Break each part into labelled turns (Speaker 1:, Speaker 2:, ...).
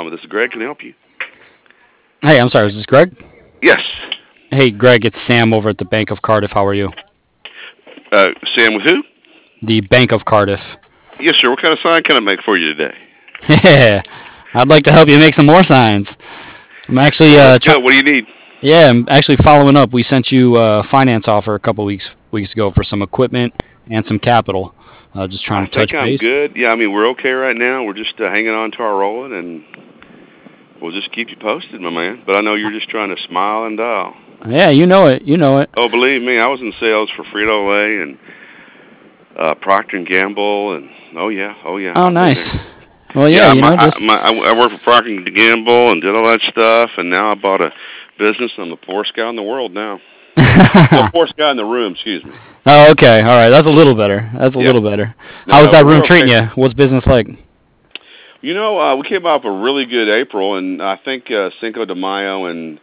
Speaker 1: This is Greg. Can I help you?
Speaker 2: Hey, I'm sorry, is this Greg?
Speaker 1: Yes.
Speaker 2: Hey, Greg, it's Sam over at the Bank of Cardiff. How are you?
Speaker 1: Sam with who?
Speaker 2: The Bank of Cardiff.
Speaker 1: Yes, sir. What kind of sign can I make for you today?
Speaker 2: Yeah, I'd like to help you make some more signs. I'm actually
Speaker 1: Let's
Speaker 2: try-
Speaker 1: go. What do you need?
Speaker 2: Yeah, I'm actually following up. We sent you a finance offer a couple weeks ago for some equipment and some capital. Just trying
Speaker 1: I
Speaker 2: to
Speaker 1: think
Speaker 2: touch
Speaker 1: I'm
Speaker 2: base.
Speaker 1: good. Yeah, I mean, we're okay right now. We're just hanging on to our rolling, and we'll just keep you posted, my man. But I know you're just trying to smile and dial.
Speaker 2: Yeah, you know it. You know it.
Speaker 1: Oh, believe me, I was in sales for Frito Lay and Procter and Gamble, and oh yeah,
Speaker 2: Oh,
Speaker 1: I've been there.
Speaker 2: nice. Well, yeah,
Speaker 1: Yeah,
Speaker 2: you know, just
Speaker 1: I worked for Procter and Gamble and did all that stuff, and now I bought a business. I'm the poorest guy in the world now. Well, poorest guy in the room, excuse me.
Speaker 2: Oh, okay. All right. That's a little better. That's a
Speaker 1: Yeah.
Speaker 2: little better. How's
Speaker 1: No,
Speaker 2: that
Speaker 1: but
Speaker 2: room
Speaker 1: we're
Speaker 2: treating
Speaker 1: okay.
Speaker 2: you? What's business like?
Speaker 1: We came off a really good April, and I think Cinco de Mayo and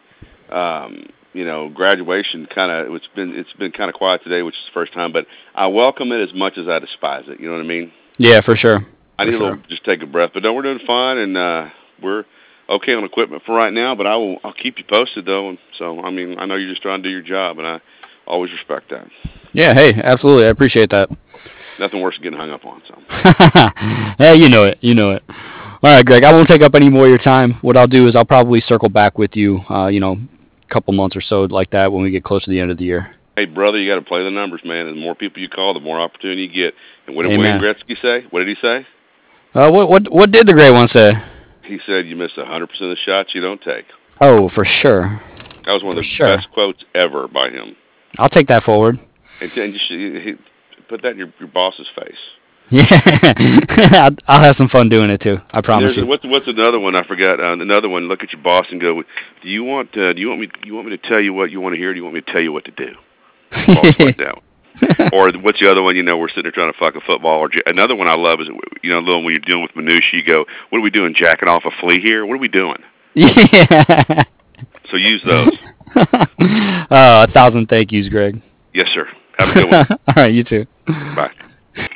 Speaker 1: graduation kind of it's been kind of quiet today, which is the first time. But I welcome it as much as I despise it. You know what I mean?
Speaker 2: Yeah, for sure.
Speaker 1: I
Speaker 2: For
Speaker 1: need a
Speaker 2: sure.
Speaker 1: little just take a breath. But no, we're doing fine, and we're okay on equipment for right now. But I'll keep you posted though. And so I mean, I know you're just trying to do your job, and I always respect that.
Speaker 2: Yeah, hey, absolutely. I appreciate that.
Speaker 1: Nothing worse than getting hung up on. So
Speaker 2: Hey, you know it. You know it. All right, Greg. I won't take up any more of your time. What I'll do is I'll probably circle back with you, a couple months or so like that when we get close to the end of the year.
Speaker 1: hey, brother, you got to play the numbers, man. And the more people you call, the more opportunity you get. And what did Wayne
Speaker 2: Amen.
Speaker 1: Gretzky say? What did he say?
Speaker 2: What did the great one say?
Speaker 1: He said, "You miss 100% of the shots you don't take."
Speaker 2: Oh, for sure.
Speaker 1: That was one
Speaker 2: For
Speaker 1: of the
Speaker 2: sure.
Speaker 1: best quotes ever by him.
Speaker 2: I'll take that forward.
Speaker 1: And he put that in your boss's face.
Speaker 2: Yeah. I'll have some fun doing it too. I
Speaker 1: And
Speaker 2: promise you.
Speaker 1: what's another one I forgot? Another one. Look at your boss and go, do you want me to tell you what you want to hear? Or do you want me to tell you what to do? Boss like that. Or what's the other one? We're sitting there trying to fuck a football. Or another one I love is little when you're dealing with minutia, you go, what are we doing? Jacking off a flea here? What are we doing?
Speaker 2: Yeah.
Speaker 1: So use those.
Speaker 2: 1,000 thank yous, Greg.
Speaker 1: Yes, sir. Have a good one.
Speaker 2: All right, you too.
Speaker 1: Bye.